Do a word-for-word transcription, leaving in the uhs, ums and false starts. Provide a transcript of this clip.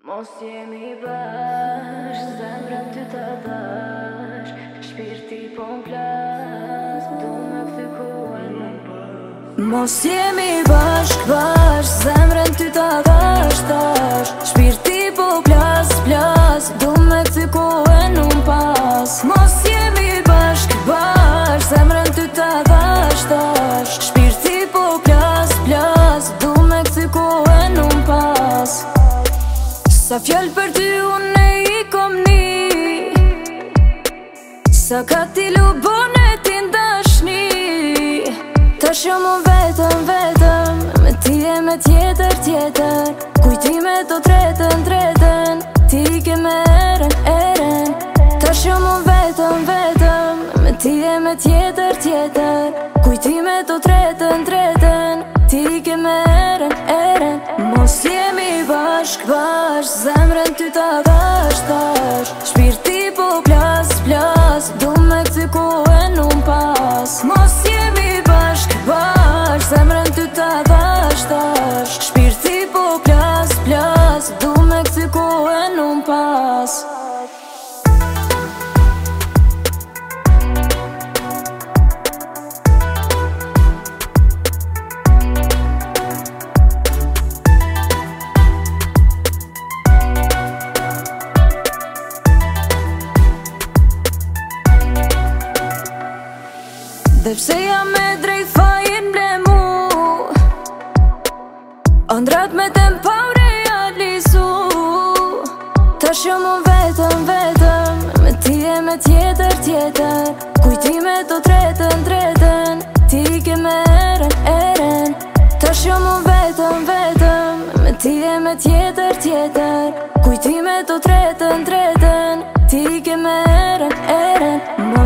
Mos jemi bashk, zemrën ty ta dash, shpirti po m'plas, du me kthy kohën. Mos jemi bashk, bashk, zemrën ty ta dash, dash, shpirti po plas, plas, du me kthy kohën unë pas. Mos jemi bashk, bashk, zemrën ty ta dash, dash, shpirti po plas, plas, du me kthy kohën unë pas. Sa fjall për ty unë i kom ni, sa ka ti lubone ti ndashni. Ta shumë vetëm, vetëm, me ti e me tjetër, tjetër, kujtime do tretën, tretën, ti ke me eren, eren. Ta shumë vetëm, vetëm, me ti e me tjetër, tjetër, kujtime do tretën, tretën, ti ke me eren, eren. Mos jemi bashk, bashk, zemrën ty ta dash, dash, shpirti po plas, plas, du me kthy kohën unë pas. Mos jemi bashk, bashk, zemrën ty ta dash, dash, shpirti po plas, plas, du me kthy kohën unë pas. Dhe pse jam me drejt fajin ble mu, ëndrat me tempa u realizu. Ta shumë vetëm, vetëm, me ti e me tjetër, tjetër, kujtime do tretën, tretën, ti ke me eren, eren. Ta shumë vetëm, vetëm, me ti e me tjetër, tjetër, kujtime do tretën, tretën, ti ke me eren, eren.